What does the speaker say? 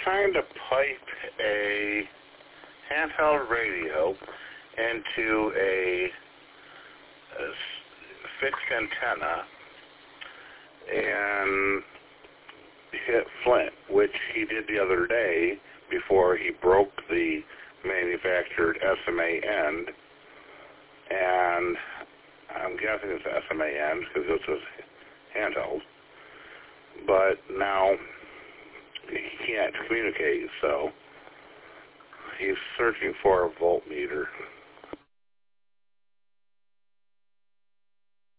trying to pipe a handheld radio into a fixed antenna and hit Flint, which he did the other day before he broke the manufactured SMA end. And I'm guessing it's SMA end because this was handheld. But now he can't communicate, so he's searching for a voltmeter.